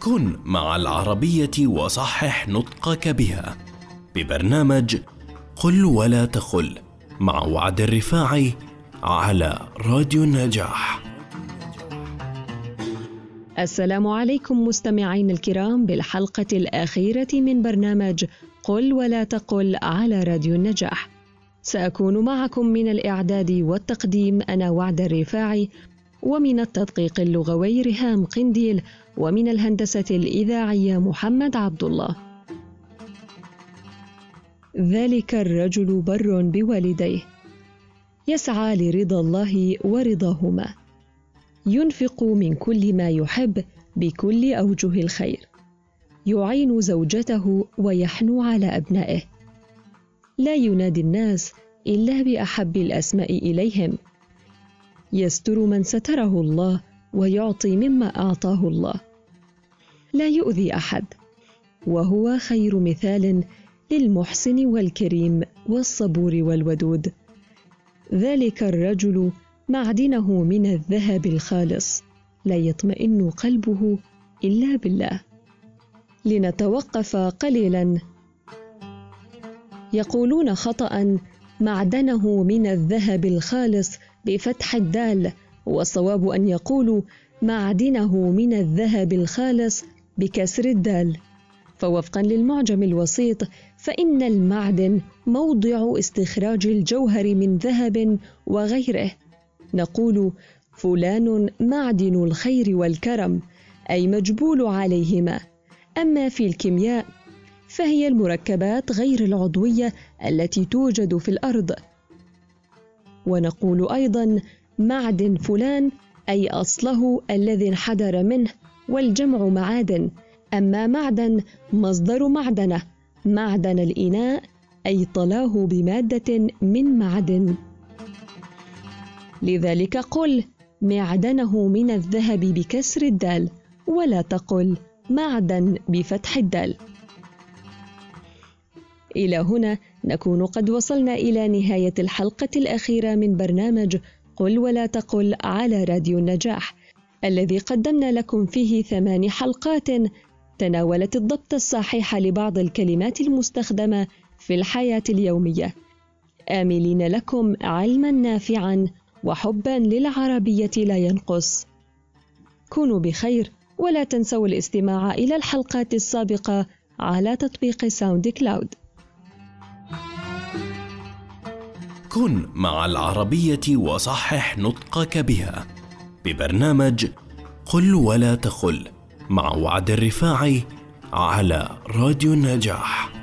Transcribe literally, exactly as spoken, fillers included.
كن مع العربية وصحح نطقك بها ببرنامج قل ولا تقل مع وعد الرفاعي على راديو النجاح. السلام عليكم مستمعين الكرام بالحلقة الأخيرة من برنامج قل ولا تقل على راديو النجاح. سأكون معكم من الإعداد والتقديم أنا وعد الرفاعي، ومن التدقيق اللغوي ريهام قنديل، ومن الهندسة الإذاعية محمد عبد الله. ذلك الرجل بر بوالديه يسعى لرضا الله ورضاهما، ينفق من كل ما يحب بكل أوجه الخير، يعين زوجته ويحنو على أبنائه، لا ينادي الناس إلا بأحب الأسماء إليهم، يستر من ستره الله ويعطي مما أعطاه الله، لا يؤذي أحد، وهو خير مثال للمحسن والكريم والصبور والودود. ذلك الرجل معدنه من الذهب الخالص، لا يطمئن قلبه إلا بالله. لنتوقف قليلا. يقولون خطأ معدنه من الذهب الخالص بفتح الدال، والصواب أن يقولوا معدنه من الذهب الخالص بكسر الدال، فوفقا للمعجم الوسيط فإن المعدن موضع استخراج الجوهر من ذهب وغيره. نقول فلان معدن الخير والكرم، أي مجبول عليهما. أما في الكيمياء فهي المركبات غير العضوية التي توجد في الأرض. ونقول أيضا معدن فلان، أي أصله الذي انحدر منه، والجمع معادن. أما معدن مصدر معدنة، معدن الإناء، أي طلاه بمادة من معدن. لذلك قل معدنه من الذهب بكسر الدال، ولا تقل معدن بفتح الدال. إلى هنا نكون قد وصلنا إلى نهاية الحلقة الأخيرة من برنامج قل ولا تقل على راديو النجاح، الذي قدمنا لكم فيه ثمان حلقات تناولت الضبط الصحيح لبعض الكلمات المستخدمة في الحياة اليومية، آملين لكم علما نافعا وحبا للعربية لا ينقص. كونوا بخير، ولا تنسوا الاستماع إلى الحلقات السابقة على تطبيق ساوند كلاود. كن مع العربية وصحح نطقك بها ببرنامج قل ولا تقل مع وعد الرفاعي على راديو النجاح.